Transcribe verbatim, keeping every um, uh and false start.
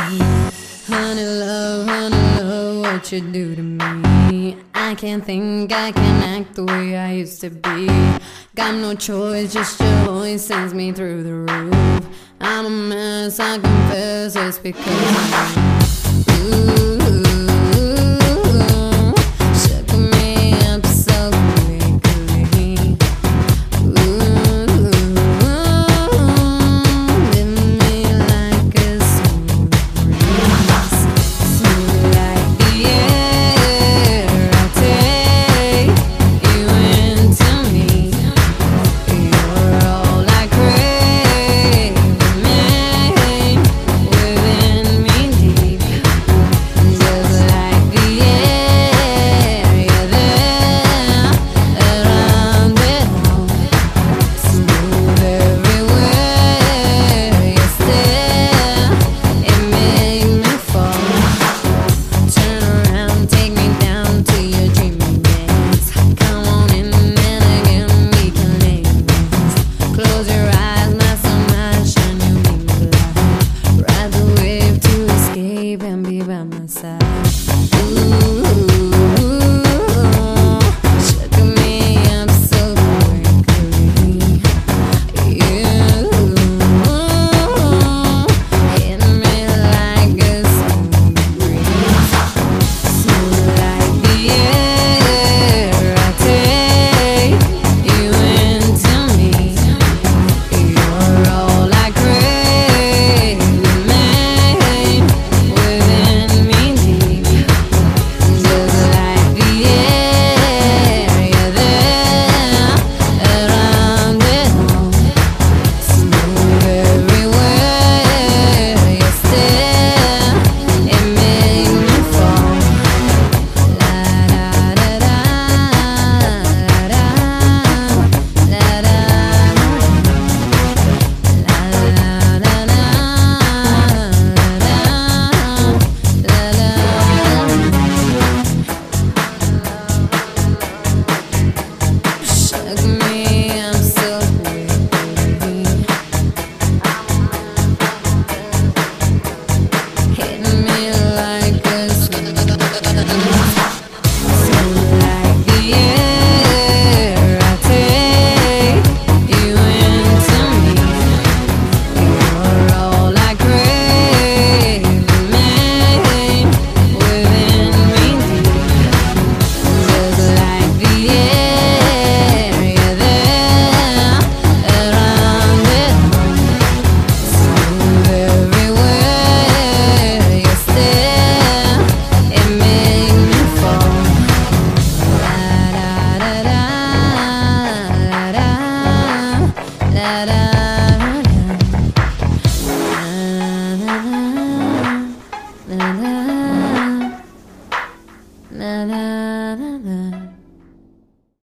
Honey love, honey love, what you do to me. I can't think, I can't act the way I used to be. Got no choice, just your voice sends me through the roof. I'm a mess, I confess, it's because of you.